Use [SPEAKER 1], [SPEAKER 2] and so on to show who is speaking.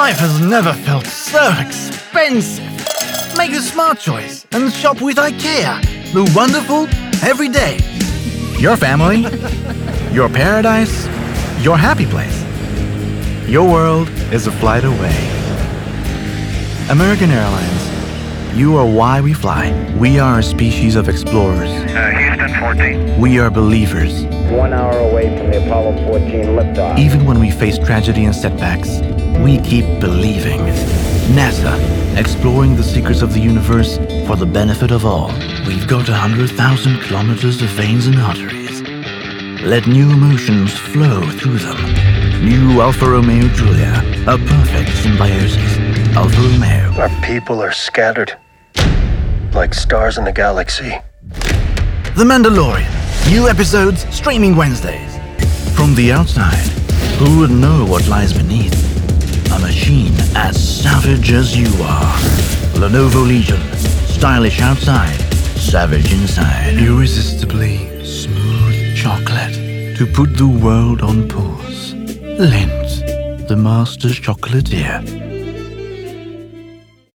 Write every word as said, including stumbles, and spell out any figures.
[SPEAKER 1] Life has never felt so expensive. Make a smart choice and shop with IKEA. The wonderful every day. Your family, your paradise, your happy place. Your world is a flight away. American Airlines, you are why we fly. We are a species of explorers.
[SPEAKER 2] Uh, Houston fourteen.
[SPEAKER 1] We are believers.
[SPEAKER 3] One hour away from the Apollo fourteen liftoff.
[SPEAKER 1] Even when we face tragedy and setbacks, we keep believing. NASA, exploring the secrets of the universe for the benefit of all. We've got a hundred thousand kilometers of veins and arteries. Let new emotions flow through them. New Alfa Romeo Giulia, a perfect symbiosis. Alfa Romeo.
[SPEAKER 4] Our people are scattered, like stars in the galaxy.
[SPEAKER 1] The Mandalorian. New episodes streaming Wednesdays. From the outside, who would know what lies beneath? A machine as savage as you are. Lenovo Legion. Stylish outside, savage inside. Irresistibly smooth chocolate to put the world on pause. Lindt, the master chocolatier.